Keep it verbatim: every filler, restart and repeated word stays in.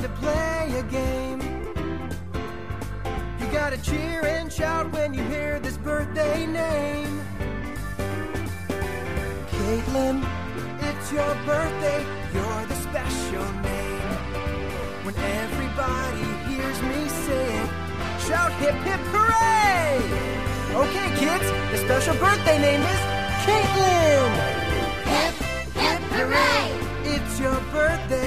to play a game. You gotta cheer and shout when you hear this birthday name. Caitlin, it's your birthday, you're the special name. When everybody hears me say it, shout hip hip hooray! Okay kids, the special birthday name is Caitlin! Hip hip hooray! It's your birthday.